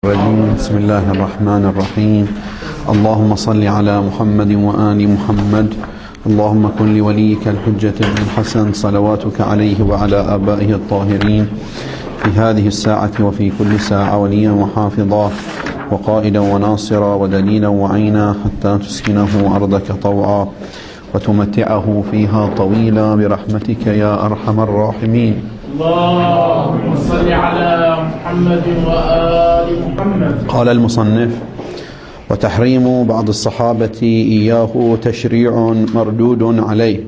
بسم الله الرحمن الرحيم. اللهم صل على محمد وآل محمد. اللهم كن لوليك الحجة بن الحسن صلواتك عليه وعلى آبائه الطاهرين في هذه الساعة وفي كل ساعة وليا وحافظا وقائدا وناصرا ودليلا وعينا حتى تسكنه أرضك طوعا وتمتعه فيها طويلا برحمتك يا أرحم الراحمين. اللهم صل على محمد وآل محمد. قال المصنف: وتحريم بعض الصحابة إياه تشريع مردود عليه.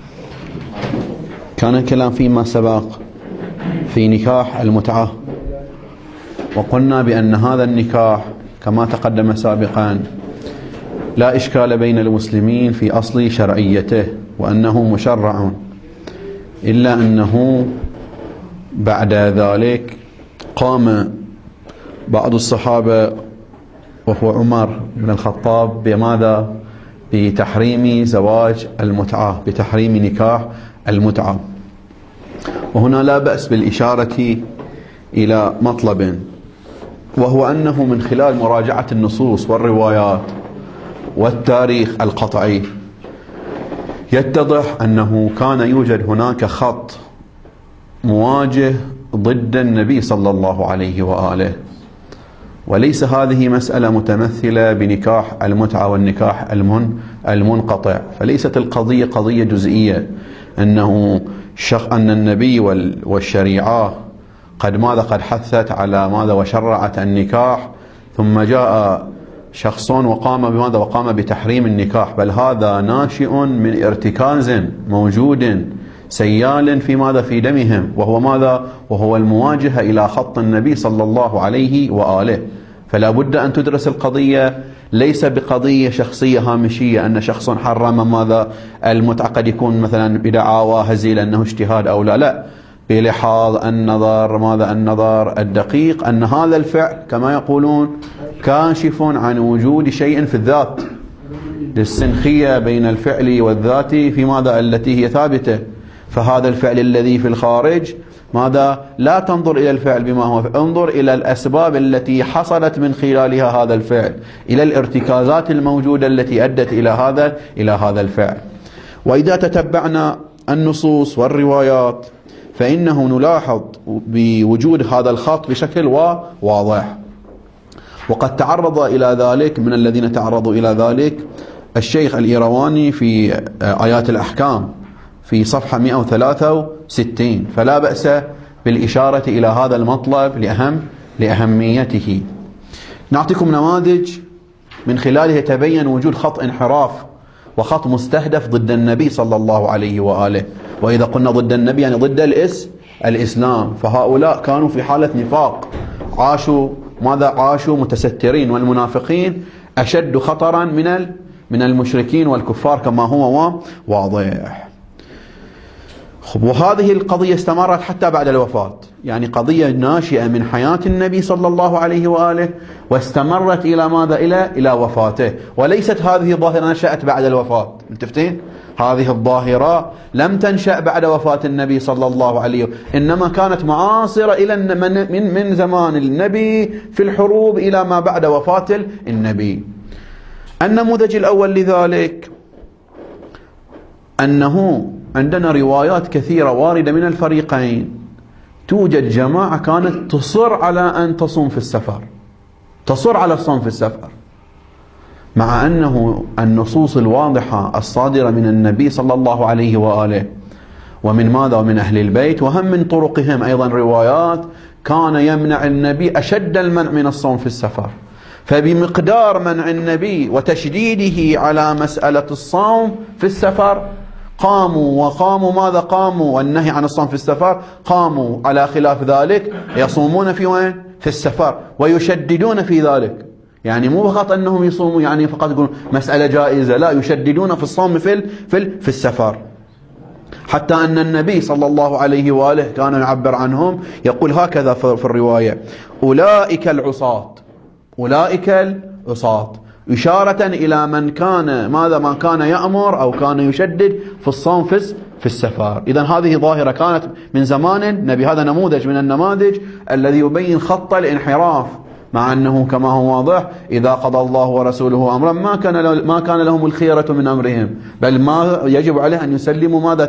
كان الكلام فيما سبق في نكاح المتعة، وقلنا بأن هذا النكاح كما تقدم سابقا لا إشكال بين المسلمين في أصل شرعيته وأنه مشرع، إلا أنه بعد ذلك قام بعض الصحابة وهو عمر بن الخطاب بماذا؟ بتحريم زواج المتعة، بتحريم نكاح المتعة. وهنا لا بأس بالإشارة إلى مطلب، وهو أنه من خلال مراجعة النصوص والروايات والتاريخ القطعي يتضح أنه كان يوجد هناك خط مواجه ضد النبي صلى الله عليه وآله، وليس هذه مسألة متمثلة بنكاح المتعة والنكاح المنقطع. فليست القضية قضية جزئية أن النبي والشريعة قد حثت على ماذا وشرعت النكاح، ثم جاء شخص وقام بتحريم النكاح، بل هذا ناشئ من ارتكاز موجود سيال في دمهم، وهو المواجهة إلى خط النبي صلى الله عليه وآله. فلا بد أن تدرس القضية ليس بقضية شخصية هامشية أن شخص حرم المتعة، قد يكون مثلا بدعاوى هزيلة أنه اجتهاد أو لا، بلحاظ النظر الدقيق أن هذا الفعل كما يقولون كاشف عن وجود شيء في الذات، للسنخية بين الفعل والذات في التي هي ثابتة. فهذا الفعل الذي في الخارج لا تنظر إلى الفعل بما هو، انظر إلى الأسباب التي حصلت من خلالها هذا الفعل، إلى الارتكازات الموجودة التي أدت إلى هذا الفعل. وإذا تتبعنا النصوص والروايات فإنه نلاحظ بوجود هذا الخط بشكل واضح. وقد تعرض إلى ذلك من الذين تعرضوا إلى ذلك الشيخ الإيرواني في آيات الأحكام في صفحة 163، فلا بأس بالإشارة إلى هذا المطلب لأهميته. نعطيكم نماذج من خلالها يتبين وجود خط انحراف وخط مستهدف ضد النبي صلى الله عليه وآله. وإذا قلنا ضد النبي يعني ضد الإسلام، فهؤلاء كانوا في حالة نفاق، عاشوا متسترين، والمنافقين أشد خطرا من المشركين والكفار كما هو واضح. وهذه القضية استمرت حتى بعد الوفاة، يعني قضية ناشئة من حياة النبي صلى الله عليه وآله واستمرت إلى إلى وفاته. وليست هذه ظاهرة نشأت بعد الوفاة، متفقين؟ هذه الظاهرة لم تنشأ بعد وفاة النبي صلى الله عليه وآله، إنما كانت معاصرة إلى من زمان النبي في الحروب إلى ما بعد وفاة النبي. النموذج الأول لذلك أنه عندنا روايات كثيرة واردة من الفريقين. توجد جماعة كانت تصر على أن تصوم في السفر، تصر على الصوم في السفر، مع أنه النصوص الواضحة الصادرة من النبي صلى الله عليه وآله ومن أهل البيت وهم من طرقهم أيضا روايات كان يمنع النبي أشد المنع من الصوم في السفر. فبمقدار منع النبي وتشديده على مسألة الصوم في السفر قاموا والنهي عن الصوم في السفر، قاموا على خلاف ذلك يصومون في وين؟ في السفر، ويشددون في ذلك. يعني مو فقط أنهم يصوموا يعني فقط يقولون مسألة جائزة، لا، يشددون في الصوم في السفر. حتى أن النبي صلى الله عليه وآله كان يعبر عنهم، يقول هكذا في الرواية: أولئك العصاة، إشارة إلى من كان يأمر أو كان يشدد في الصوم في السفر. إذن هذه ظاهرة كانت من زمان النبي. هذا نموذج من النماذج الذي يبين خط الانحراف مع أنه كما هو واضح إذا قضى الله ورسوله أمرا ما كان لهم الخيرة من أمرهم، بل ما يجب عليه أن يسلموا ماذا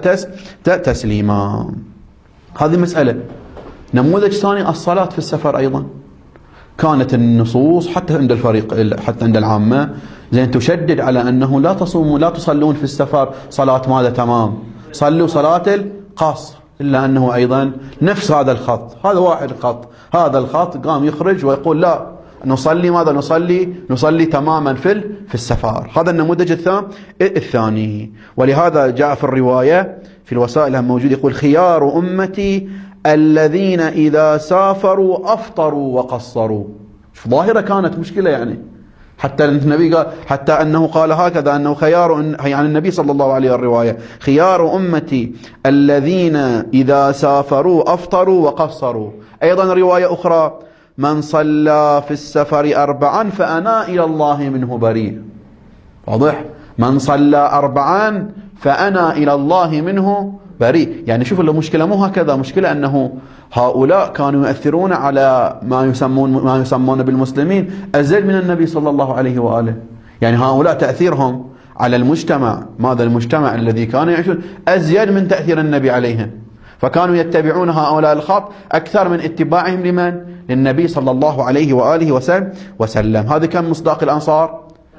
تسليما. هذه مسألة. نموذج ثاني الصلاة في السفر أيضا. كانت النصوص حتى عند حتى عند العامة زين تشدد على أنه لا تصوموا لا تصلون في السفر صلاة ماذا تمام، صلوا صلاة القصر، إلا أنه أيضا نفس هذا الخط، هذا واحد خط، هذا الخط قام يخرج ويقول لا نصلي ماذا نصلي تماما في السفر. هذا النموذج الثاني. ولهذا جاء في الرواية في الوسائل موجود يقول خيار أمتي الذين إذا سافروا أفطروا وقصروا. ظاهرة كانت مشكلة يعني، حتى النبي قال حتى أنه قال هكذا أنه خيار يعني النبي صلى الله عليه الرواية خيار أمتي الذين إذا سافروا أفطروا وقصروا. أيضا رواية أخرى من صلى في السفر 4 فأنا إلى الله منه بريء. واضح؟ من صلى 4 فأنا إلى الله منه بريء. يعني شوف المشكلة مو هكذا، مشكلة أنه هؤلاء كانوا يؤثرون على ما يسمون بالمسلمين أزيد من النبي صلى الله عليه وآله. يعني هؤلاء تأثيرهم على المجتمع، ماذا المجتمع الذي كانوا يعيشون، أزيد من تأثير النبي عليهم، فكانوا يتبعون هؤلاء الخط أكثر من اتباعهم للنبي صلى الله عليه وآله وسلم. هذا كان مصداق الأنصار.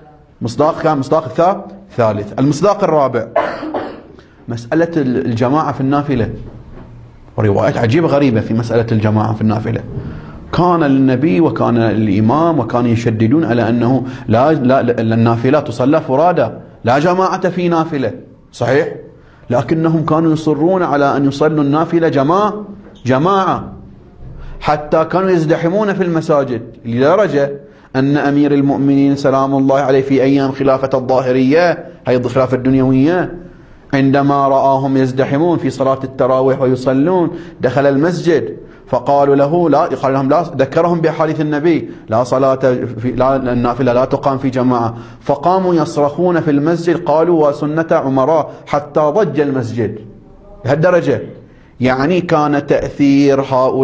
مصداق الثالث. المصداق الرابع مسألة الجماعة في النافلة. وروايات عجيبة غريبة في مسألة الجماعة في النافلة. كان النبي وكان الإمام وكانوا يشددون على أنه لا النافلة تصلى فرادى، لا جماعة في نافلة، صحيح؟ لكنهم كانوا يصرون على أن يصلوا النافلة جماعة، حتى كانوا يزدحمون في المساجد لدرجة أن أمير المؤمنين سلام الله عليه في أيام خلافة الظاهرية، هي الخلافة الدنيوية، عندما رآهم يزدحمون في صلاة التراويح ويصلون دخل المسجد فقالوا له قال لهم لا، ذكرهم بحديث النبي لا صلاة لا النافلة لا تقام في جماعة، فقاموا يصرخون في المسجد قالوا وسنة عمراء حتى ضج المسجد لهالدرجة. يعني كان تأثير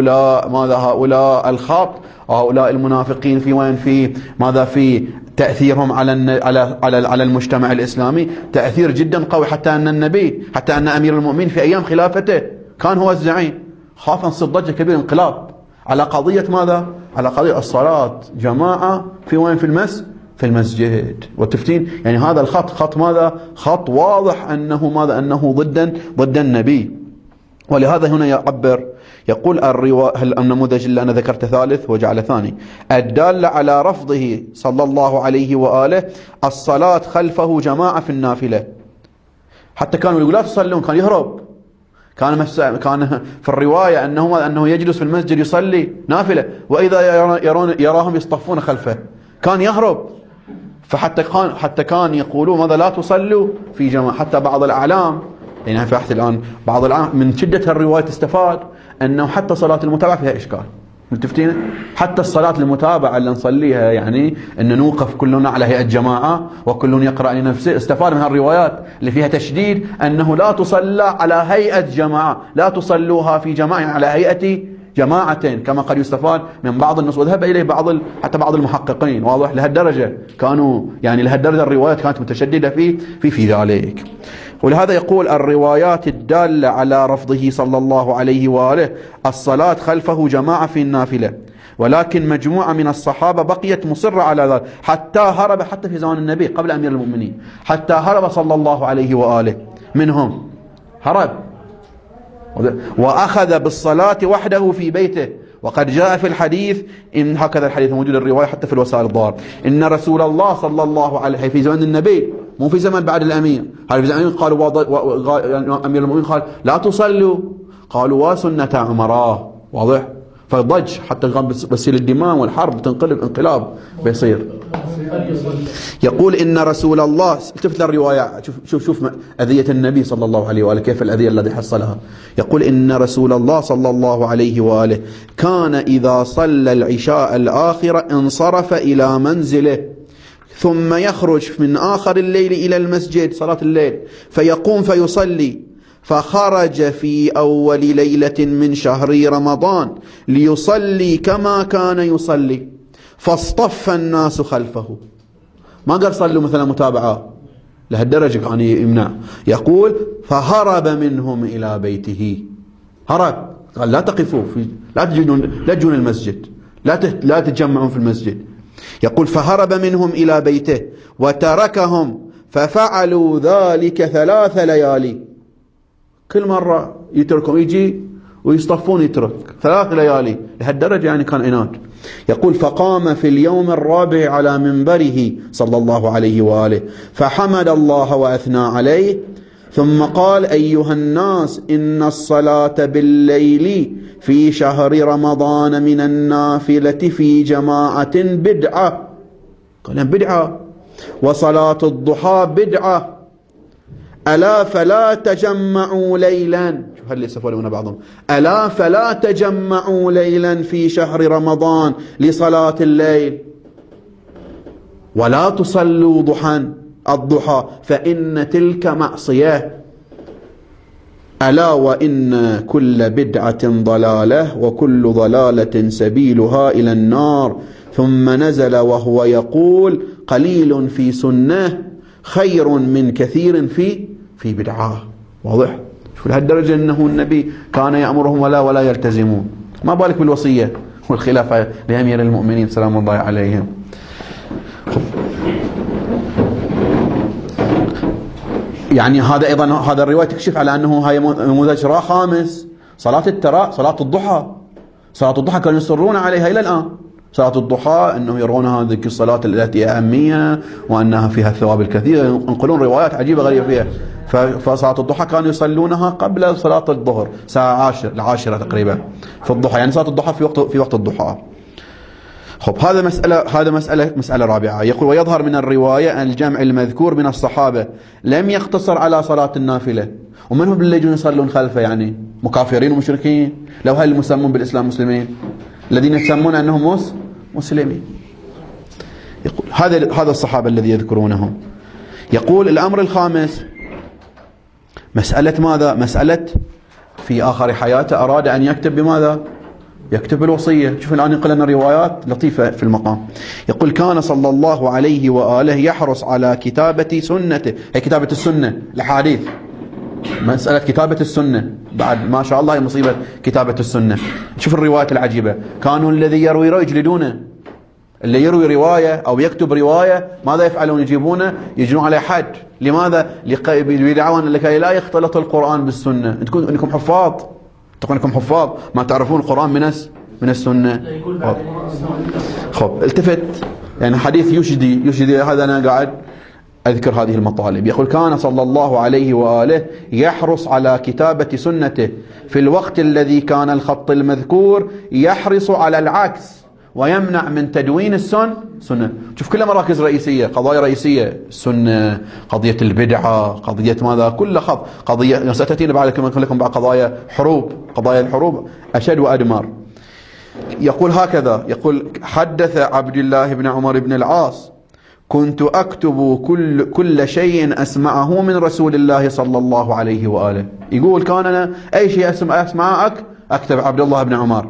هؤلاء الخط، هؤلاء المنافقين في وين، في ماذا، في تأثيرهم على المجتمع الإسلامي تأثير جدا قوي، حتى أن أمير المؤمنين في أيام خلافته كان هو الزعيم، خاف أن تصير ضجة كبيرة انقلاب على قضية ماذا، على قضية الصلاة جماعة في وين، في المسجد والتفتين. يعني هذا الخط خط ماذا، خط واضح أنه ماذا، أنه ضد النبي. ولهذا هنا يقول النموذج اللي أنا ذكرته ثالث وجعل ثاني الدال على رفضه صلى الله عليه وآله الصلاة خلفه جماعة في النافلة. حتى كانوا يقولون لا تصلون، كان يهرب، كان في الرواية أنه يجلس في المسجد يصلي نافلة، وإذا يراهم يصطفون خلفه كان يهرب. حتى كان يقولوا ماذا لا تصلوا في جماعة. حتى بعض الأعلام، يعني في بحث الآن بعض الأعلام من شدة الرواية استفاد أنه حتى صلاة المتابعة فيها إشكال. متفتين؟ حتى الصلاة المتابعة اللي نصليها يعني أن نوقف كلنا على هيئة جماعة وكل يقرأ لنفسه، استفاد من الروايات اللي فيها تشديد أنه لا تصلى على هيئة جماعة، لا تصلوها في جماعة على هيئة جماعتين كما قد يستفاد من بعض النصوص، وذهب إليه حتى بعض المحققين. واضح؟ لهالدرجة كانوا يعني لهالدرجة الروايات كانت متشددة في ذلك. ولهذا يقول الروايات الدالة على رفضه صلى الله عليه وآله الصلاة خلفه جماعة في النافلة، ولكن مجموعة من الصحابة بقيت مصرة على ذلك حتى هرب، حتى في زمان النبي قبل أمير المؤمنين، حتى هرب صلى الله عليه وآله منهم، هرب وأخذ بالصلاة وحده في بيته. وقد جاء في الحديث إن هكذا الحديث موجود الرواية حتى في الوسائل الظاهر إن رسول الله صلى الله عليه في زمن النبي، مو في زمن بعد الأمير، هذا في زمن قالوا أمير المؤمنين قال لا تصلوا، قالوا وسنة عمراء. واضح؟ فضج حتى بتصير الدماء والحرب تنقلب انقلاب بيصير. يقول إن رسول الله، التفت للرواية، شوف أذية النبي صلى الله عليه وآله كيف الأذية الذي حصلها. يقول إن رسول الله صلى الله عليه وآله كان إذا صلى العشاء الآخرة انصرف إلى منزله ثم يخرج من آخر الليل إلى المسجد صلاة الليل فيقوم فيصلي، فخرج في أول ليلة من شهر رمضان ليصلي كما كان يصلي، فاصطف الناس خلفه. ما قال صلوا مثلا متابعة، لهالدرجة كان يمنع. يقول فهرب منهم إلى بيته. هرب، قال لا تقفوا لا تجون المسجد، لا تتجمعون في المسجد. يقول فهرب منهم إلى بيته وتركهم ففعلوا ذلك 3 ليالي. كل مرة يتركهم، يجي ويصطفون يترك 3 ليالي، لهالدرجة يعني كان عناد. يقول فقام في اليوم الرابع على منبره صلى الله عليه وآله فحمد الله وأثنى عليه، ثم قال أيها الناس إن الصلاة بالليل في شهر رمضان من النافلة في جماعة بدعة. قال بدعة. وصلاة الضحى بدعة. ألا فلا تجمعوا ليلا. شوف هل يسفون بعضهم. ألا فلا تجمعوا ليلا في شهر رمضان لصلاة الليل ولا تصلوا الضحى فإن تلك معصية. ألا وإن كل بدعة ضلالة وكل ضلالة سبيلها إلى النار. ثم نزل وهو يقول قليل في سنة خير من كثير في بدعة. واضح؟ شوف لهالدرجة أنه النبي كان يأمرهم ولا يلتزمون، ما بالك بالوصية والخلافة لأمير المؤمنين سلام الله عليهم. يعني هذا أيضا هذا الرواية تكشف على أنه هاي نموذج خامس، صلاة الضحى. صلاة الضحى كانوا يصرون عليها إلى الآن. صلاة الضحى أنه يرون هذه الصلاة التي أهمية وأنها فيها الثواب الكثير، ينقلون روايات عجيبة غريبة فيها. فصلاة الضحى كانوا يصلونها قبل صلاة الظهر ساعة 10 تقريبا في الضحى، يعني صلاة الضحى في وقت الضحى. خب هذا مسألة رابعة. يقول ويظهر من الرواية الجمع المذكور من الصحابة لم يقتصر على صلاة النافلة. ومن هم اللي يجون يصلون خلفه؟ يعني مكافرين ومشركين؟ لو هل المسمون بالإسلام مسلمين الذين يسمون أنهم مسلمين. يقول هذا الصحابة الذي يذكرونهم. يقول الأمر الخامس مسألة ماذا؟ مسألة في آخر حياته أراد أن يكتب بماذا؟ يكتب الوصية. شوف الآن ينقل لنا روايات لطيفة في المقام. يقول كان صلى الله عليه وآله يحرص على كتابة سنته. هي كتابة السنة، الحديث، مسألة كتابة السنة بعد ما شاء الله هي مصيبة كتابة السنة. شوف الروايات العجيبة. كانوا الذي يروي يجلدونه، اللي يروي رواية أو يكتب رواية ماذا يفعلون؟ يجنون عليه حد. لماذا؟ بدعوى لكي لا يختلط القرآن بالسنة. انكم حفاظ، تقول انكم حفاظ ما تعرفون القرآن من السنة. خب التفت، يعني حديث يشدي هذا أنا قاعد أذكر هذه المطالب. يقول كان صلى الله عليه وآله يحرص على كتابة سنته في الوقت الذي كان الخط المذكور يحرص على العكس ويمنع من تدوين السنة. شوف كلها مراكز رئيسية، قضايا رئيسية، السنة، قضية البدعة، قضية ماذا، كل خط قضية. ستأتينا بعد كما لكم بعد قضايا الحروب أشد وأدمر. يقول هكذا، يقول حدث عبد الله بن عمر بن العاص كنت أكتب كل شيء أسمعه من رسول الله صلى الله عليه وآله. يقول كان أنا أي شيء أسمعه أكتب. عبد الله بن عمر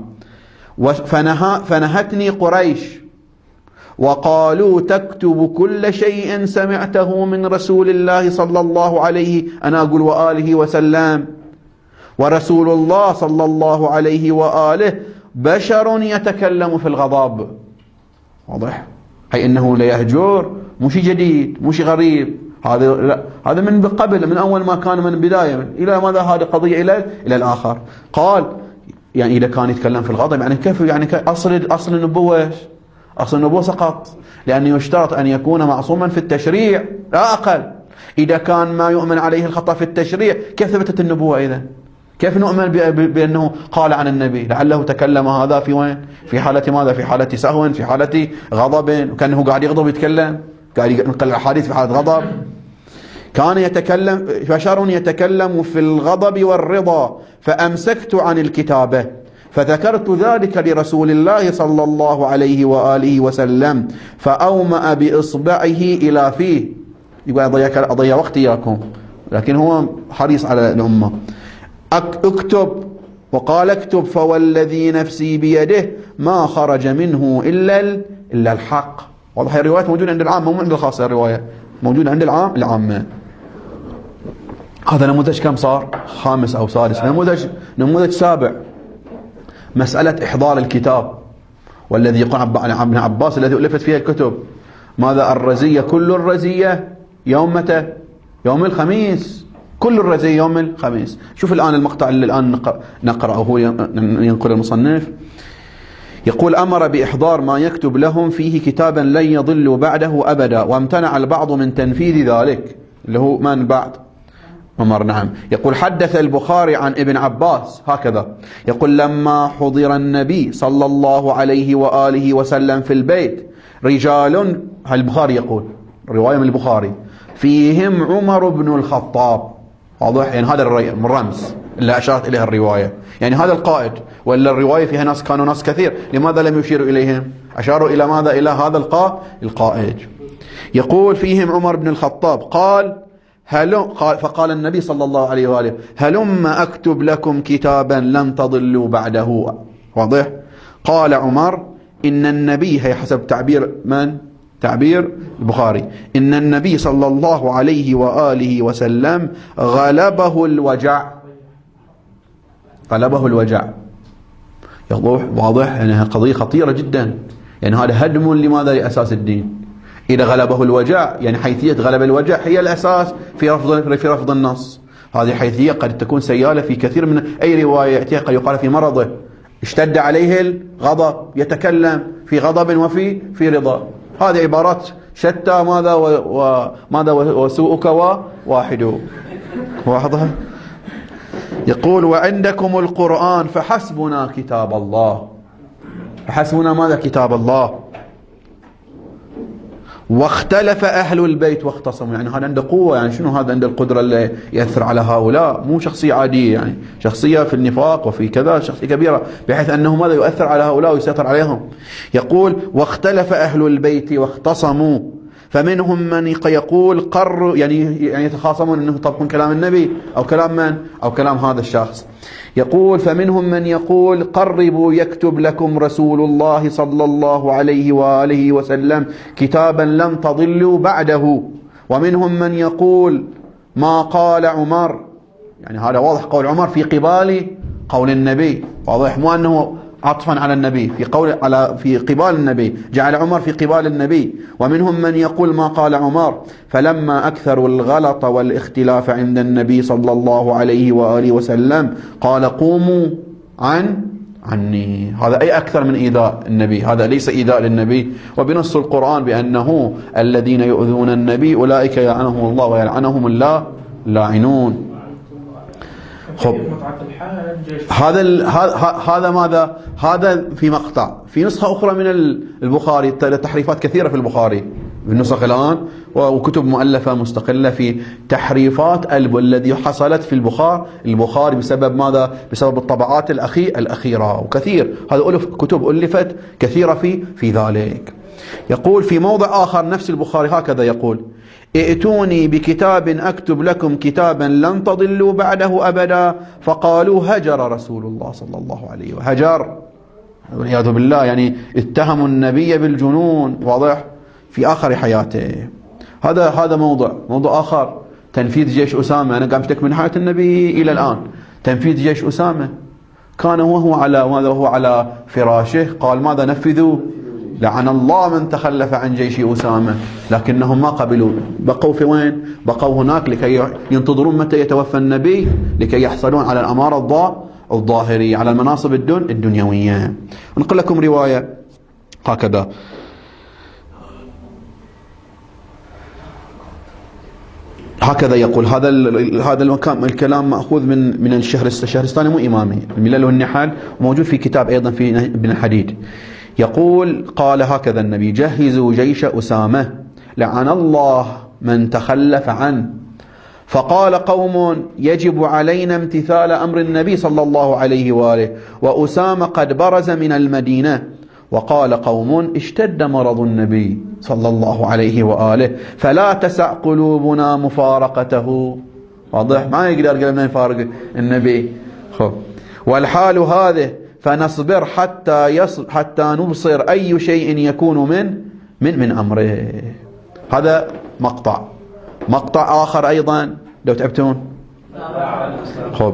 فنهتني قريش وقالوا تكتب كل شيء سمعته من رسول الله صلى الله عليه أنا أقول وآله وسلم، ورسول الله صلى الله عليه وآله بشر يتكلم في الغضب. واضح؟ أي أنه لا يهجر، مش جديد، مش غريب، هذا من قبل، من أول ما كان، من بداية إلى ماذا، هذه قضية إلى الآخر. قال يعني إذا كان يتكلم في الغضب يعني كيف، يعني أصل النبوة، أصل النبوة سقط، لأنه يشترط أن يكون معصوما في التشريع لا أقل. إذا كان ما يؤمن عليه الخطأ في التشريع كيف ثبتت النبوة إذن؟ كيف نؤمن بأنه قال عن النبي؟ لعله تكلم هذا في وين؟ في حالة ماذا؟ في حالة سهو، في حالة غضب، وكأنه قاعد يغضب يتكلم، قاعد ينقل الحديث في حالة غضب. كان يتكلم بشر يتكلم في الغضب والرضا فأمسكت عن الكتابة فذكرت ذلك لرسول الله صلى الله عليه وآله وسلم فأومأ بإصبعه إلى فيه. يقول أضيع وقتي إياكم، لكن هو حريص على الأمة. اكتب، وقال اكتب فوالذي نفسي بيده ما خرج منه إلا الحق. واضح؟ هي الروايات موجودة عند العام، مو عند الخاصة، الرواية موجودة عند العامة. هذا نموذج كم صار؟ 5 أو 6. نموذج 7، مسألة إحضار الكتاب، والذي يقول عن ابن عباس الذي ألفت فيها الكتب. ماذا؟ الرزية، كل الرزية يوم متى؟ يوم الخميس، كل الرزية يوم الخميس. شوف الآن المقطع اللي الآن نقرأه، هو ينقل المصنف، يقول: أمر بإحضار ما يكتب لهم فيه كتابا لن يضلوا بعده أبدا، وامتنع البعض من تنفيذ ذلك، اللي هو من بعد عمر. نعم. يقول: حدث البخاري عن ابن عباس هكذا، يقول: لما حضر النبي صلى الله عليه وآله وسلم في البيت رجال، البخاري يقول رواية من البخاري، فيهم عمر بن الخطاب. واضح؟ يعني هذا الرمز اللي أشارت إليه الرواية، يعني هذا القائد، ولا الرواية فيها ناس، كانوا ناس كثير، لماذا لم يشيروا إليهم؟ أشاروا إلى ماذا؟ إلى هذا القائد. يقول: فيهم عمر بن الخطاب، قال فقال النبي صلى الله عليه وآله: هلم أكتب لكم كتابا لن تضلوا بعده. واضح؟ قال عمر: إن النبي، هي حسب تعبير من؟ تعبير البخاري، إن النبي صلى الله عليه وآله وسلم غلبه الوجع. غلبه الوجع. واضح؟ يعني قضية خطيرة جدا، يعني هذا هدم لماذا؟ لأساس الدين. إذا غلبه الوجع، يعني حيثية غلب الوجع هي الأساس في رفض النص. هذه حيثية قد تكون سيالة في كثير من أي رواية يأتيها، قد يقال في مرضه اشتد عليه الغضب، يتكلم في غضب وفي رضا. هذه عبارات شتى، ماذا وسوءك واحد. واضح؟ يقول: وعندكم القرآن فحسبنا كتاب الله. فحسبنا ماذا؟ كتاب الله. واختلف أهل البيت واختصموا، يعني هذا عنده قوة، يعني شنو هذا؟ عنده القدرة اللي يأثر على هؤلاء، مو شخصية عادية، يعني شخصية في النفاق وفي كذا، شخصية كبيرة، بحيث أنه ماذا؟ يؤثر على هؤلاء ويسيطر عليهم. يقول: واختلف أهل البيت واختصموا، فمنهم من يقول قروا، يعني يتخاصمون أنه يطبقون كلام النبي أو كلام من؟ أو كلام هذا الشخص. يقول: فمنهم من يقول قربوا يكتب لكم رسول الله صلى الله عليه وآله وسلم كتابا لن تضلوا بعده. ومنهم من يقول ما قال عمر، يعني هذا واضح قول عمر في قبال قول النبي، واضح، مو أنه عطفا على النبي، في قبال النبي، جعل عمر في قبال النبي. ومنهم من يقول ما قال عمر. فلما أكثروا الغلط والاختلاف عند النبي صلى الله عليه وآله وسلم قال: قوموا عني. هذا أي أكثر من إيذاء النبي، هذا ليس إيذاء للنبي. وبنص القرآن بأنه الذين يؤذون النبي أولئك يلعنهم الله ويلعنهم اللاعنون. خب، هذا ماذا؟ هذا في مقطع. في نسخة أخرى من البخاري، تحريفات كثيرة في البخاري بالنسخ الآن، وكتب مؤلفة مستقلة في تحريفات الذي حصلت في البخاري بسبب ماذا؟ بسبب الطبعات الأخيرة، وكثير هذا كتب ألفت كثيرة في ذلك. يقول في موضع آخر نفس البخاري هكذا يقول: ائتوني بكتاب أكتب لكم كتابا لن تضلوا بعده أبدا. فقالوا هجر رسول الله صلى الله عليه وسلم. هجر والعياذ بالله، يعني اتهموا النبي بالجنون، واضح، في آخر حياته. هذا موضوع آخر، تنفيذ جيش أسامة. أنا قام أشتك من حياة النبي إلى الآن. تنفيذ جيش أسامة، كان وهو على فراشه قال ماذا؟ نفذوا، لعن الله من تخلف عن جيش أسامة. لكنهم ما قبلوا، بقوا في وين؟ بقوا هناك لكي ينتظرون متى يتوفى النبي، لكي يحصلون على الأمارة الظاهرية، على المناصب الدنيوية. نقول لكم رواية هكذا يقول. هذا الكلام مأخوذ من الشهرستاني، مو إمامي، الملل والنحل، وموجود في كتاب أيضا في ابن الحديد. يقول: قال هكذا النبي: جهزوا جيش أسامة لعن الله من تخلف عنه. فقال قوم: يجب علينا امتثال أمر النبي صلى الله عليه وآله، وأسامة قد برز من المدينة. وقال قوم: اشتد مرض النبي صلى الله عليه وآله فلا تسع قلوبنا مفارقته. واضح، ما يقدر قلبنا يفارق النبي. والحال هذه فنصبر حتى نبصر أي شيء يكون من أمره. هذا مقطع آخر أيضا لو تعبتون. خب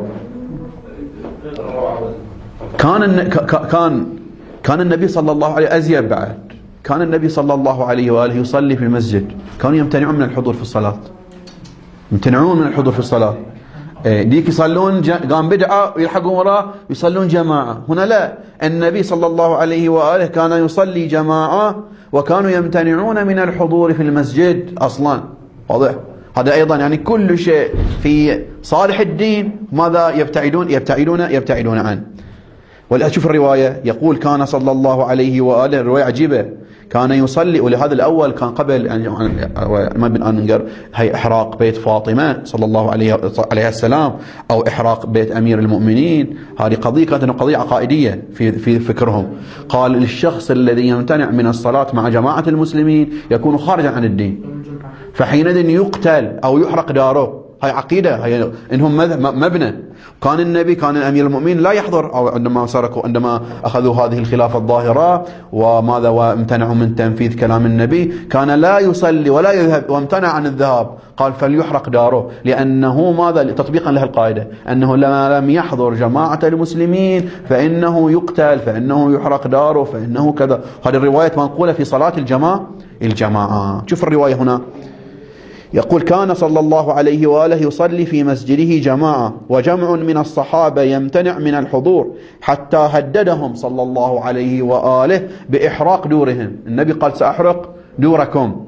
كان النبي صلى الله عليه أزيد بعد. كان النبي صلى الله عليه وآله يصلي في المسجد، كانوا يمتنعون من الحضور في الصلاة، يمتنعون من الحضور في الصلاة. ديك يصلون قام بدعة ويلحقون وراه يصلون جماعة. هنا لا، النبي صلى الله عليه وآله كان يصلي جماعة وكانوا يمتنعون من الحضور في المسجد أصلا. واضح؟ هذا أيضا يعني كل شيء في صالح الدين ماذا يبتعدون عنه. ولا أشوف الرواية يقول كان صلى الله عليه وآله، الرواية عجيبة، كان يصلي. ولهذا الأول كان قبل ما بن أنقر هي إحراق بيت فاطمة صلى الله عليه السلام أو إحراق بيت أمير المؤمنين، هذه قضية كانت قضية عقائدية في فكرهم. قال الشخص الذي يمتنع من الصلاة مع جماعة المسلمين يكون خارجا عن الدين، فحينئذ يقتل أو يحرق داره. هاي عقيدة، هاي إنهم مبنى. كان النبي، كان أمير المؤمنين لا يحضر، أو عندما أخذوا هذه الخلافة الظاهرة وماذا وامتنعوا من تنفيذ كلام النبي، كان لا يصلي ولا يذهب وامتنع عن الذهاب. قال فليحرق داره، لأنه ماذا تطبيقا له القاعدة أنه لم يحضر جماعة المسلمين فإنه يقتل، فإنه يحرق داره، فإنه كذا. هذه الرواية منقولة في صلاة الجماعة. شوف الرواية هنا يقول كان صلى الله عليه وآله يصلي في مسجده جماعة وجمع من الصحابة يمتنع من الحضور حتى هددهم صلى الله عليه وآله بإحراق دورهم. النبي قال سأحرق دوركم.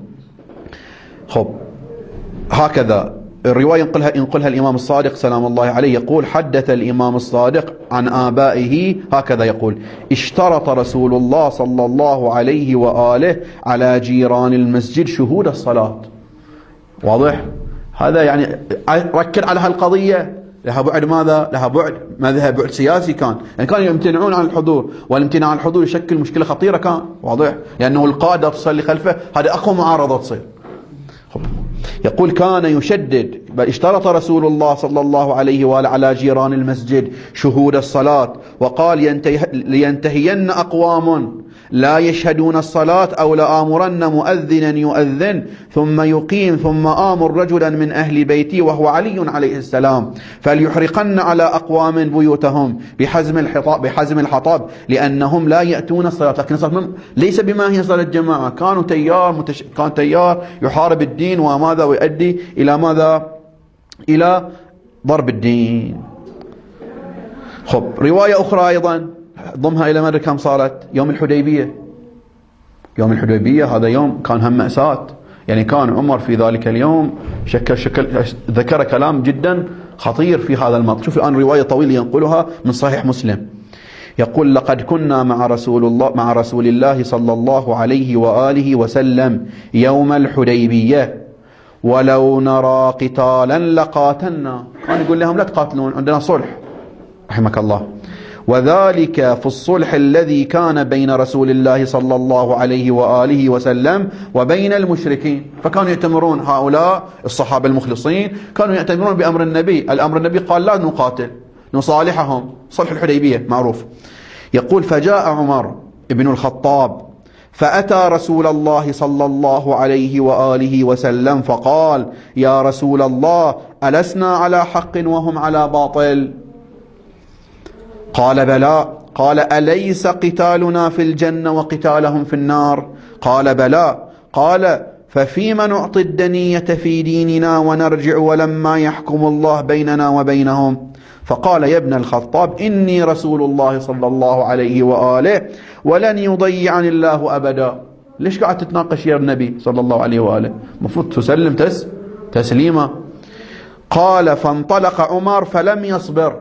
خب هكذا الرواية ينقلها الإمام الصادق سلام الله عليه، يقول حدث الإمام الصادق عن آبائه هكذا يقول اشترط رسول الله صلى الله عليه وآله على جيران المسجد شهود الصلاة. واضح؟ هذا يعني ركز على هالقضية، لها بعد ماذا؟ لها بعد سياسي كان، يعني كانوا يمتنعون عن الحضور، والامتناع عن الحضور يشكل مشكلة خطيرة كان. واضح؟ لأنه القادة تصلي خلفه، هذا أقوى معارضة تصير. يقول كان يشدد، اشترط رسول الله صلى الله عليه وآله على جيران المسجد شهود الصلاة، وقال لينتهين أقوام لا يشهدون الصلاة أو لآمرن مؤذنا يؤذن ثم يقيم ثم آمر رجلا من أهل بيتي وهو علي عليه السلام فليحرقن على أقوام بيوتهم بحزم الحطب لأنهم لا يأتون الصلاة. لكن الصلاة ليس بما هي صلاة الجماعة، كانوا كان تيار يحارب الدين وماذا ويؤدي إلى ماذا؟ إلى ضرب الدين. خب رواية أخرى أيضا ضمها إلى مدى كم صارت؟ يوم الحديبية. يوم الحديبية هذا يوم كان هم مأساة، يعني كان عمر في ذلك اليوم ذكر كلام جدا خطير في هذا الموضوع. شوف الآن رواية طويلة ينقلها من صحيح مسلم، يقول لقد كنا مع رسول الله صلى الله عليه وآله وسلم يوم الحديبية ولو نرى قتالا لقاتلنا. كان يقول لهم لا تقاتلون، عندنا صلح رحمك الله، وذلك في الصلح الذي كان بين رسول الله صلى الله عليه وآله وسلم وبين المشركين. فكانوا يأتمرون هؤلاء الصحابة المخلصين كانوا يأتمرون بأمر النبي. الأمر النبي قال لا نقاتل، نصالحهم، صلح الحديبية معروف. يقول فجاء عمر ابن الخطاب فأتى رسول الله صلى الله عليه وآله وسلم فقال يا رسول الله ألسنا على حق وهم على باطل؟ قال بلى. قال أليس قتالنا في الجنة وقتالهم في النار؟ قال بلى. قال ففيما نعطي الدنية في ديننا ونرجع ولما يحكم الله بيننا وبينهم؟ فقال يا ابن الخطاب إني رسول الله صلى الله عليه وآله ولن يضيعني الله أبدا. ليش قاعد تتناقش يا النبي صلى الله عليه وآله؟ مفروض تسلم تسليما. قال فانطلق عمر فلم يصبر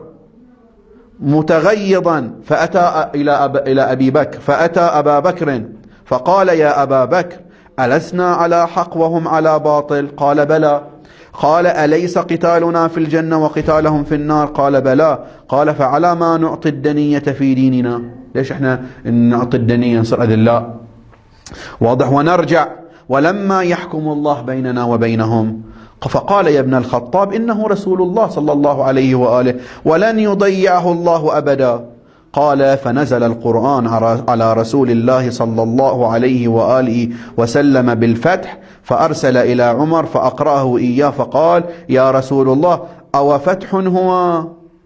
متغيظا فأتى إلى أبي بكر فأتى أبا بكر فقال يا أبا بكر ألسنا على حق وهم على باطل؟ قال بلى. قال أليس قتالنا في الجنة وقتالهم في النار؟ قال بلى. قال فعلى ما نعطي الدنية في ديننا؟ ليش احنا نعطي الدنية نصير أذلاء؟ واضح. ونرجع ولما يحكم الله بيننا وبينهم؟ فقال يا ابن الخطاب إنه رسول الله صلى الله عليه وآله ولن يضيعه الله أبدا. قال فنزل القرآن على رسول الله صلى الله عليه وآله وسلم بالفتح فأرسل إلى عمر فأقرأه إياه فقال يا رسول الله أو فتح هو؟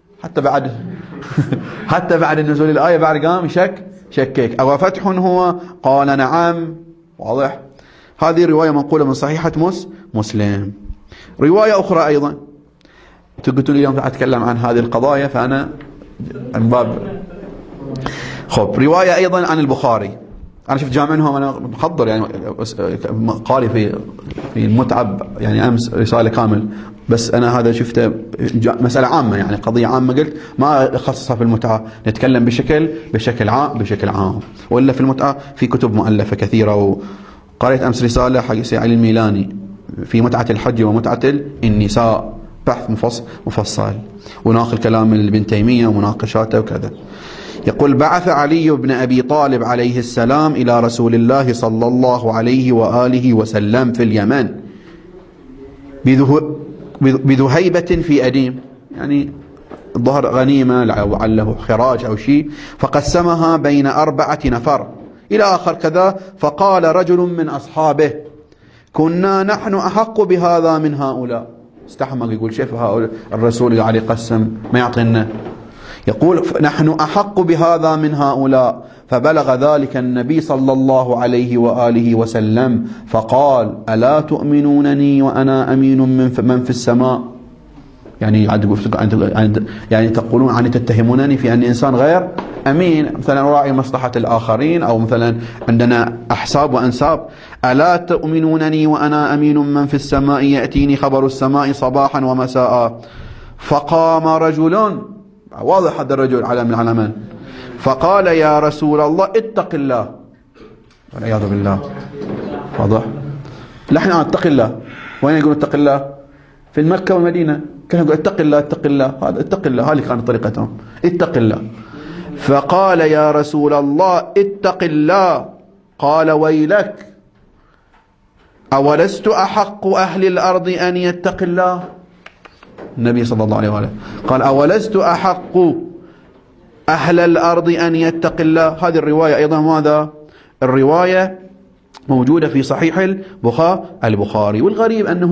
حتى بعد نزول الآية بعد قام شكك أو فتح هو؟ قال نعم. واضح. هذه رواية منقولة من صحيحة مسلم. رواية أخرى أيضا قلتوا لي اليوم أتكلم عن هذه القضايا فأنا من باب رواية أيضا عن البخاري. أنا شفت جامع منهم، أنا محضر يعني قالي في المتعب يعني أمس رسالة كامل، بس أنا هذا شفته مسألة عامة يعني قضية عامة، قلت ما أخصصها في المتعة، نتكلم بشكل عام. وإلا في المتعة في كتب مؤلفة كثيرة. وقرأت أمس رسالة حق سي علي الميلاني في متعة الحج ومتعة النساء، بحث مفصل وناقل كلام ابن تيمية ومناقشاته وكذا. يقول بعث علي بن أبي طالب عليه السلام إلى رسول الله صلى الله عليه وآله وسلم في اليمن بذهيبة في أديم، يعني ظهر غنيمة لعله خراج أو شيء، فقسمها بين 4 نفر إلى آخر كذا. فقال رجل من أصحابه كنا نحن أحق بهذا من هؤلاء. استحمق يقول شوف هؤلاء الرسول عليه قسم ما يعطينا، يقول نحن أحق بهذا من هؤلاء. فبلغ ذلك النبي صلى الله عليه وآله وسلم فقال ألا تؤمنونني وأنا أمين من في السماء؟ يعني تقولون عني تتهمونني في أني إنسان غير أمين، مثلا راعي مصلحة الآخرين، أو مثلا عندنا أحساب وأنساب. ألا تؤمنونني وأنا أمين من في السماء يأتيني خبر السماء صباحا ومساء. فقام رجل، واضح هذا الرجل علم من العلمان، فقال يا رسول الله اتق الله. والعياذ بالله. واضح. نحن اتق الله، وين يقول اتق الله؟ في مكة والمدينة كانوا يقول اتق الله اتق الله، هذا اتق الله، هذه كانت طريقتهم اتق الله. فقال يا رسول الله اتق الله. قال ويلك أولست أحق أهل الأرض أن يتق الله؟ النبي صلى الله عليه وآله قال أولست أحق أهل الأرض أن يتق الله. هذه الرواية أيضا ماذا؟ الرواية موجودة في صحيح البخاري. والغريب أنه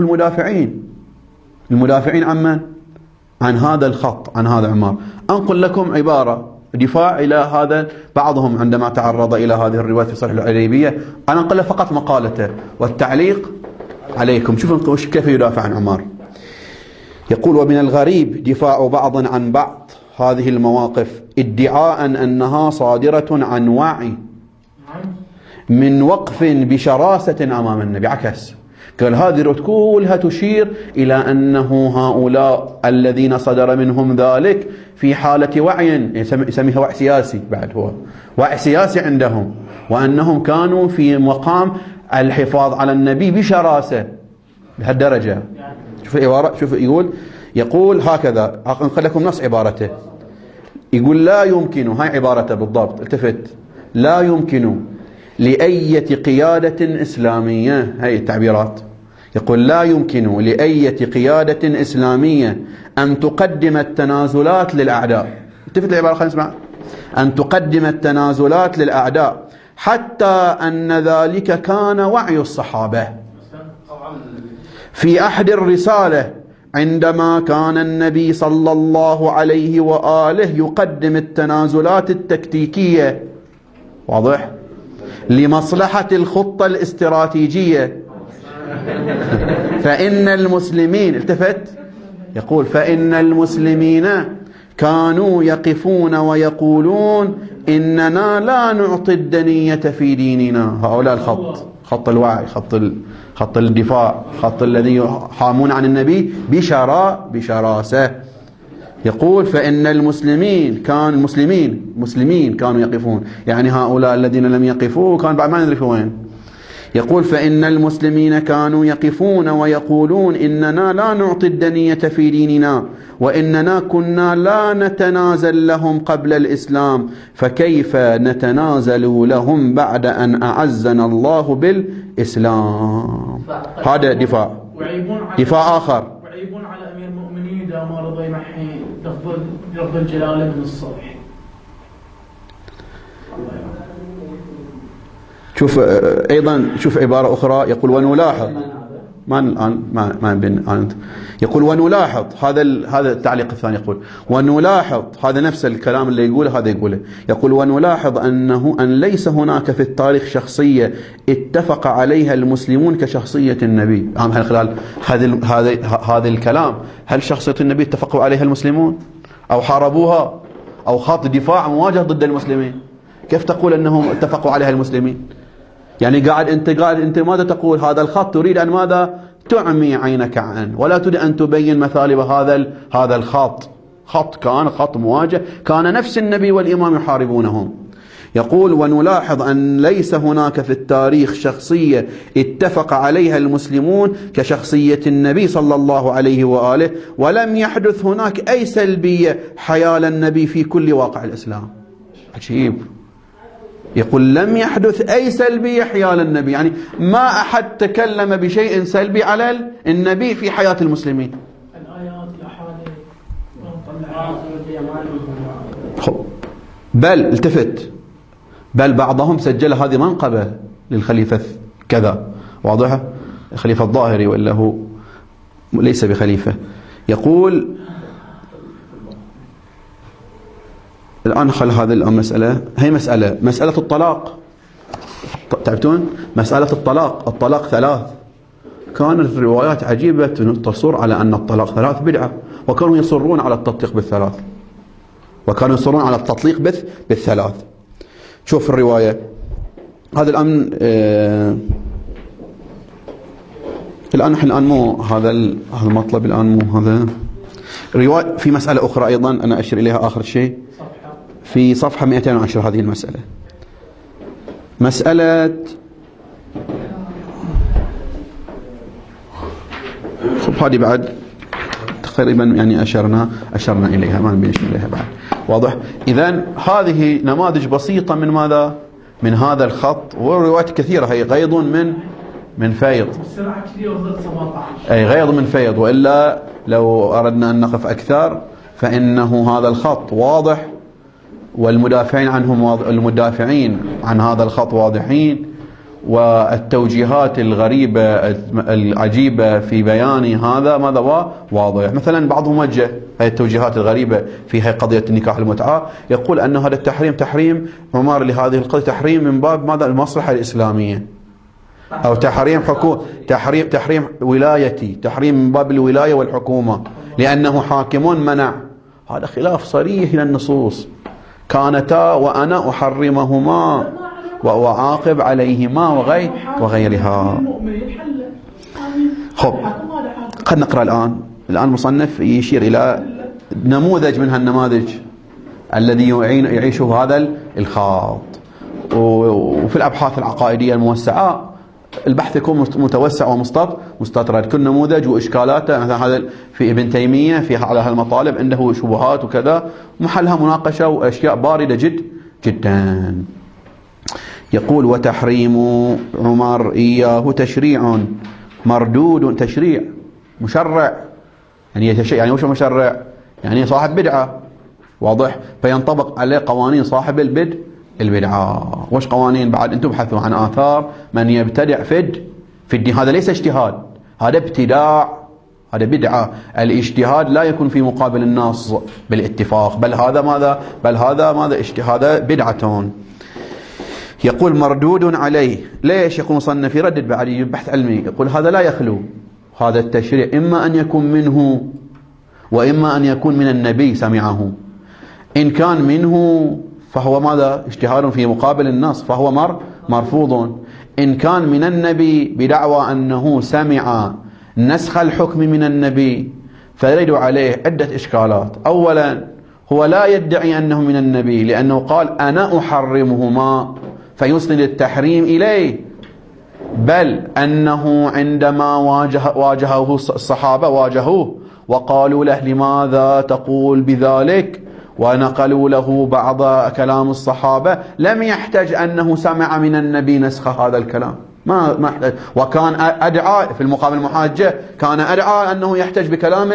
المدافعين عن هذا الخط، عن هذا عمار. أنقل لكم عبارة دفاع إلى هذا، بعضهم عندما تعرض إلى هذه الرواية في صحيح الحديبية، أنا أنقل فقط مقالته والتعليق عليكم. شوفوا كيف يدافع عن عمار. يقول ومن الغريب دفاع بعض عن بعض هذه المواقف ادعاء أنها صادرة عن وعي من وقف بشراسة أمام النبي. عكس، قال هذه كلها تشير إلى أنه هؤلاء الذين صدر منهم ذلك في حالة وعي، يسميها وعي سياسي، بعد هو وعي سياسي عندهم، وأنهم كانوا في مقام الحفاظ على النبي بشراسة بهالدرجة. شوف العبارة، شوف يقول هكذا، أنقل لكم نص عبارته. يقول لا يمكن، هاي عبارته بالضبط، التفت، لا يمكن لأية قيادة إسلامية، هاي التعبيرات، يقول لا يمكن لأية قيادة إسلامية أن تقدم التنازلات للأعداء. التفت العبارة، خلينا نسمع. أن تقدم التنازلات للأعداء حتى أن ذلك كان وعي الصحابة في أحد الرسالة عندما كان النبي صلى الله عليه وآله يقدم التنازلات التكتيكية، واضح، لمصلحة الخطة الاستراتيجية. فإن المسلمين، التفت، يقول فإن المسلمين كانوا يقفون ويقولون إننا لا نعطي الدنية في ديننا. هؤلاء الخط، خط الوعي، خط الدفاع، خط الذي يحامون عن النبي بشراسة. يقول فإن المسلمين كانوا يقفون، يعني هؤلاء الذين لم يقفوا كان بعد ما ندري في وين. يقول فإن المسلمين كانوا يقفون ويقولون إننا لا نعطي الدنية في ديننا، وإننا كنا لا نتنازل لهم قبل الإسلام، فكيف نتنازل لهم بعد أن أعزنا الله بالإسلام؟ هذا دفاع آخر. وعيبون على أمير المؤمنين إذا ما رضى يمحي لفظ الجلالة من الصلح. شوف أيضا، شوف عبارة أخرى يقول ونلاحظ، ما الآن ما بين، يقول ونلاحظ، هذا التعليق الثاني يقول ونلاحظ، هذا نفس الكلام اللي يقوله هذا يقوله، يقول ونلاحظ أن ليس هناك في التاريخ شخصية اتفق عليها المسلمون كشخصية النبي. من خلال هذا الكلام، هل شخصية النبي اتفقوا عليها المسلمون أو حاربوها أو خط دفاع مواجه ضد المسلمين؟ كيف تقول أنهم اتفقوا عليها المسلمين؟ يعني قاعد أنت ماذا تقول؟ هذا الخط تريد أن ماذا؟ تعمي عينك عنه، ولا تريد أن تبين مثالب هذا الخط. كان خط مواجه، كان نفس النبي والإمام يحاربونهم. يقول ونلاحظ أن ليس هناك في التاريخ شخصية اتفق عليها المسلمون كشخصية النبي صلى الله عليه وآله، ولم يحدث هناك أي سلبية حيال النبي في كل واقع الإسلام. عجيب. يقول لم يحدث أي سلبية حيال النبي، يعني ما أحد تكلم بشيء سلبي على النبي في حياة المسلمين. الآيات بل التفت، بل بعضهم سجل هذه منقبة للخليفة كذا، واضحة، الخليفة الظاهري، وإلا هو ليس بخليفة. يقول الآن خل هذه المسألة، هي مسألة الطلاق. تعرفون مسألة الطلاق 3، كانت الروايات عجيبة تصر على أن الطلاق 3 بدعة، وكانوا يصرون على التطليق بالثلاث، وكانوا يصرون على التطليق بالثلاث. شوف الرواية هذا الآن مو هذا المطلب، الآن مو هذا الرواية. في مسألة أخرى أيضا أنا أشير إليها آخر شيء في صفحة 210، هذه المسألة، مسألة هذه بعد تقريبا يعني أشرنا إليها، ما نبي نشير إليها بعد، واضح. إذن هذه نماذج بسيطة من ماذا؟ من هذا الخط، والروايات كثيرة، هي غيض من فيض، أي غيض من فيض، وإلا لو أردنا أن نقف أكثر فإنه هذا الخط واضح، والمدافعين المدافعين عن هذا الخط واضحين، والتوجيهات الغريبة العجيبة في بيان هذا ماذا واضح. مثلا بعضهم وجه هذه التوجيهات الغريبة في هذه قضية النكاح المتعة، يقول أن هذا تحريم عمر لهذه القضية تحريم من باب ماذا؟ المصلحة الإسلامية، أو تحريم ولايتي، تحريم من باب الولاية والحكومة، لأنه حاكم منع. هذا خلاف صريح للنصوص، كانتا وأنا أحرمهما وأعاقب عليهما وغيرها. خب قد نقرأ الآن المصنف يشير إلى نموذج من هالنماذج الذي يعيشه هذا الخاط. وفي الأبحاث العقائدية الموسعة البحث يكون متوسع ومستطرد، كل نموذج وإشكالاته. مثلا هذا في ابن تيمية في على هالمطالب عنده شبهات وكذا، محلها مناقشة وأشياء باردة جدا. يقول وتحريم عمر إياه تشريع مردود، تشريع مشرع، يعني وش مشرع؟ يعني صاحب بدعة، واضح، فينطبق عليه قوانين صاحب البدعة. وش قوانين بعد؟ انتم تبحثوا عن آثار من يبتدع في الدين. هذا ليس اجتهاد، هذا ابتداع، هذا بدعة. الاجتهاد لا يكون في مقابل النص بالاتفاق، بل هذا ماذا؟ اجتهاد بدعة. يقول مردود عليه. ليش؟ يقول مصنف يردد بعد بحث علمي، يقول هذا لا يخلو، هذا التشريع إما أن يكون منه وإما أن يكون من النبي سمعه. إن كان منه فهو ماذا؟ اجتهاد في مقابل النص، فهو مرفوض. إن كان من النبي بدعوى أنه سمع نسخ الحكم من النبي، فيرد عليه عدة إشكالات. أولا، هو لا يدعي أنه من النبي، لأنه قال أنا أحرمهما فيسند التحريم إليه، بل أنه عندما واجهه الصحابة واجهوه وقالوا له لماذا تقول بذلك، ونقلوا له بعض كلام الصحابة، لم يحتج أنه سمع من النبي نسخ هذا الكلام، ما احتج. وكان أدعى في المقام المحاجة، كان أدعى أنه يحتج بكلام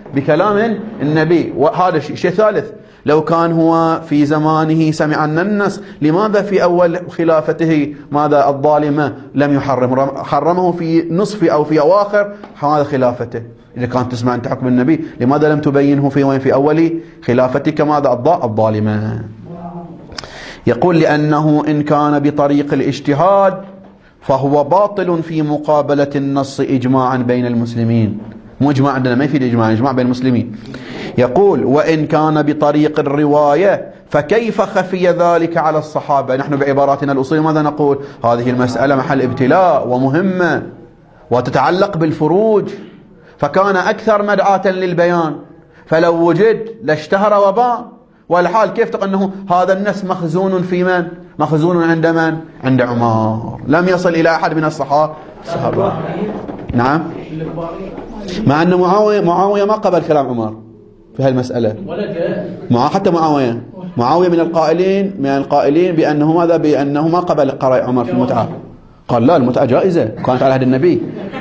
بكلام النبي. وهذا شيء ثالث، لو كان هو في زمانه سمع النص، لماذا في أول خلافته ماذا الظالمة لم يحرم، حرمه في نصف أو في أواخر هذا خلافته؟ إذا كانت تسمع أنت حكم النبي لماذا لم تبينه في وين في أول خلافتك ماذا الظالمة؟ يقول لأنه إن كان بطريق الاجتهاد فهو باطل في مقابلة النص إجماعا بين المسلمين. مو إجماع عندنا، ما في إجماع، إجماع بين المسلمين. يقول وإن كان بطريق الرواية فكيف خفي ذلك على الصحابة؟ نحن بعباراتنا الأصولية ماذا نقول؟ هذه المسألة محل ابتلاء ومهمة وتتعلق بالفروج، فكان أكثر مدعاة للبيان، فلو وجد لاشتهر وباء. والحال كيف تقول أنه هذا النص مخزون في من؟ مخزون عند من؟ عند عمر، لم يصل إلى أحد من الصحابة. نعم، مع أن معاوية ما قبل كلام عمر في هالمسألة، حتى معاوية من القائلين بأنه ماذا؟ بأنه ما قبل قرأ عمر في المتعة، قال لا، المتعة جائزة كانت على عهد النبي.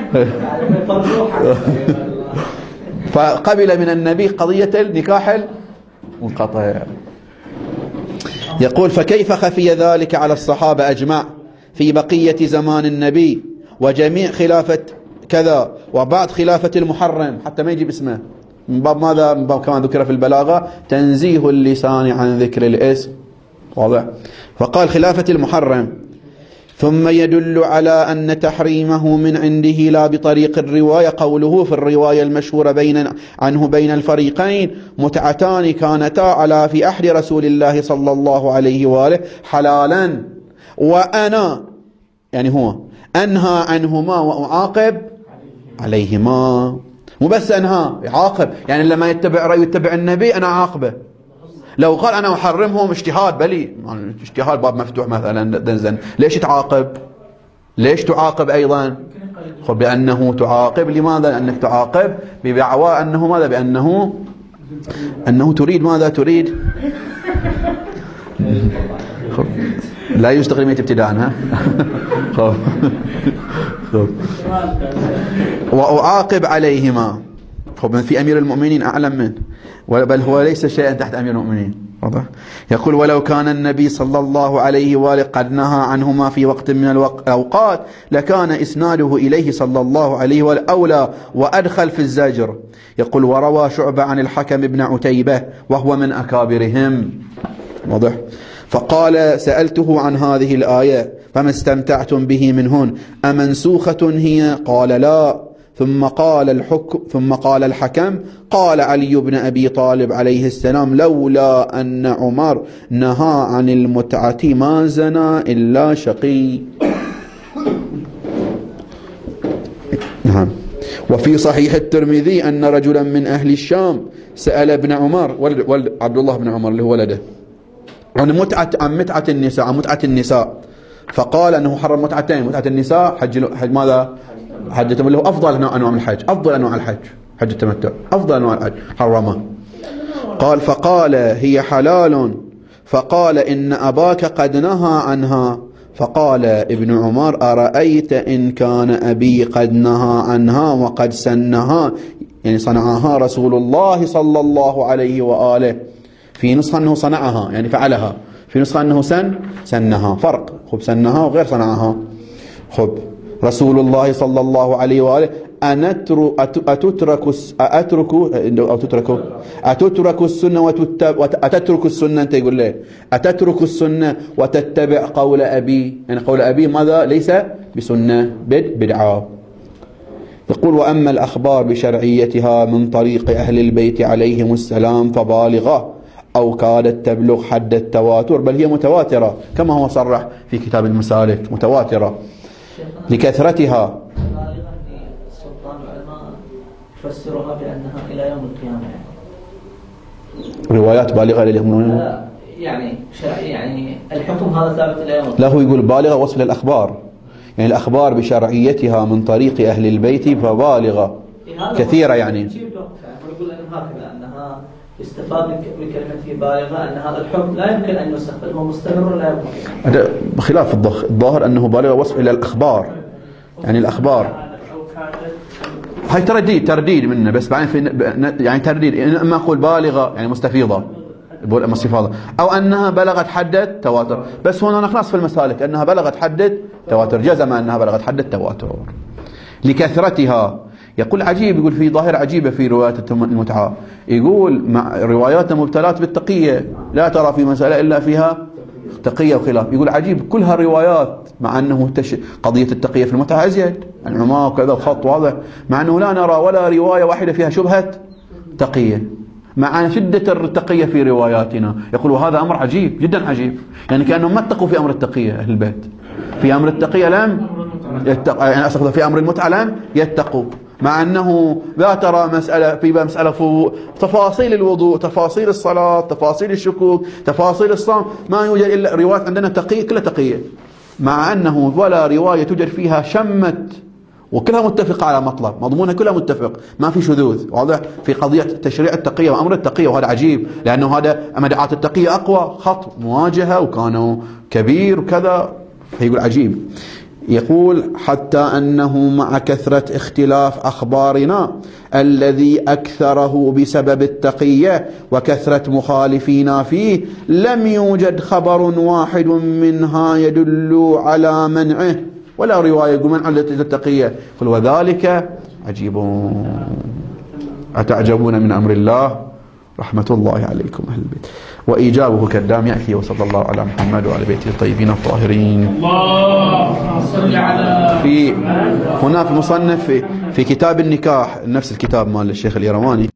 فقبل من النبي قضية النكاح المنقطع. يقول فكيف خفي ذلك على الصحابة أجمع في بقية زمان النبي وجميع خلافة كذا وبعد خلافة المحرم، حتى ما يجيب اسمه، من باب ماذا؟ من باب كما ذكر في البلاغة تنزيه اللسان عن ذكر الاسم، واضح. فقال خلافة المحرم، ثم يدل على أن تحريمه من عنده لا بطريق الرواية قوله في الرواية المشهورة عنه بين الفريقين متعتان كانتا على في أحد رسول الله صلى الله عليه وآله حلالا وأنا يعني هو أنهى عنهما وأعاقب عليهما. مو بس أنهى، يعاقب، يعني لما يتبع رأي يتبع النبي أنا عاقبه. لو قال أنا أحرمهم اجتهاد، بلي اجتهاد باب مفتوح مثلا دنزن، ليش تعاقب؟ ليش تعاقب أيضا؟ بأنه تعاقب، لماذا؟ لأنك تعاقب بدعوى أنه ماذا؟ بأنه تريد ماذا؟ تريد لا يشتغل ميت ابتداء، ها. وأعاقب عليهما. في أمير المؤمنين أعلم منه، بل هو ليس شيئا تحت أمير المؤمنين، واضح. يقول ولو كان النبي صلى الله عليه وآله قد نهى عنهما في وقت من الأوقات لكان إسناده إليه صلى الله عليه وآله أولى وأدخل في الزجر. يقول وروى شعبة عن الحكم بن عتيبة وهو من أكابرهم، واضح. فقال سألته عن هذه الآية فما استمتعتم به منهن أمنسوخة هي؟ قال لا. ثم قال الحكم قال علي بن أبي طالب عليه السلام لولا أن عمر نهى عن المتعة ما زنى إلا شقي. نعم. وفي صحيح الترمذي أن رجلا من أهل الشام سأل ابن عمر ولد عبد الله بن عمر اللي هو ولده عن متعة النساء، فقال أنه حرم متعتين، متعة النساء حج ماذا؟ حجة له أفضل أنواع الحج، أفضل أنواع الحج حج التمتع، أفضل أنواع الحج حرمه. قال فقال هي حلال، فقال إن أباك قد نهى عنها. فقال ابن عمر أرأيت إن كان أبي قد نهى عنها وقد سنها، يعني صنعها رسول الله صلى الله عليه وآله. في نسخة أنه صنعها يعني فعلها، في نسخة أنه سنها، فرق. خب سنها وغير صنعها. خب رسول الله صلى الله عليه وآله أتترك السنة أتترك السنة، أنت يقول له أتترك السنة وتتبع قول أبي، يعني قول أبي ماذا؟ ليس بسنة، بدعة. يقول وأما الأخبار بشرعيتها من طريق أهل البيت عليهم السلام فبالغة أو كادت تبلغ حد التواتر، بل هي متواترة كما هو صرح في كتاب المسالك، متواترة لكثرتها. السلطان العلماء يفسرها بأنها إلى يوم القيامة، روايات بالغة لليوم، يعني شرعي، يعني الحكم هذا ثابت إلى يوم القيامة. لا، هو يقول بالغة وصف للأخبار، يعني الأخبار بشرعيتها من طريق أهل البيت فبالغة كثيرة، يعني نقول أن هكذا أنها استفاد بكلمته بالغة أن هذا الحكم لا يمكن أن ينسخ، بل هو مستمر لا يمكن. هذا بخلاف الظاهر أنه بالغ وصف إلى الأخبار، يعني الأخبار هاي ترديد منه، بس بعدين يعني ترديد، اما اقول بالغة يعني مستفيضة يقول اما استفاضة، او انها بلغت حد التواتر، بس هنا نخلص في المسالك انها بلغت حد التواتر، جزم انها بلغت حد التواتر لكثرتها. يقول عجيب، يقول في ظاهرة عجيبة في روايات المتعة، يقول مع رواياتنا مبتلات بالتقية، لا ترى في مسألة إلا فيها تقية وخلاف. يقول عجيب كلها روايات، مع أنه قضية التقية في المتعة أزيد العماء وكذا وخط واضح، مع أنه لا نرى ولا رواية واحدة فيها شبهة تقية مع شدة التقية في رواياتنا. يقول وهذا أمر عجيب جدا عجيب، يعني كأنهم ما اتقوا في أمر التقية أهل البيت، في أمر التقية لم يعني أصدق في أمر المتعة لم يتقوا، مع أنه لا ترى مسألة في مسألة تفاصيل الوضوء، تفاصيل الصلاة، تفاصيل الشكوك، تفاصيل الصوم، ما يوجد إلا روايات عندنا تقية كلها تقية، مع أنه ولا رواية توجد فيها شمت وكلها متفقة على مطلب، مضمونها كلها متفق، ما في شذوذ واضح في قضية تشريع التقية وأمر التقية. وهذا عجيب، لأنه هذا مدعاة التقية أقوى، خط مواجهة وكانوا كبير وكذا، فيقول عجيب. يقول حتى أنه مع كثرة اختلاف أخبارنا الذي أكثره بسبب التقية وكثرة مخالفينا فيه، لم يوجد خبر واحد منها يدل على منعه، ولا رواية يقول منع التقية. قل وذلك عجيب. أتعجبون من أمر الله، رحمة الله عليكم أهل البيت، وإيجابه كالدام يأتي. وصلى الله على محمد وعلى بيته الطيبين الطاهرين. اللهم صل على هنا في مصنف في كتاب النكاح، نفس الكتاب مال الشيخ اليرواني.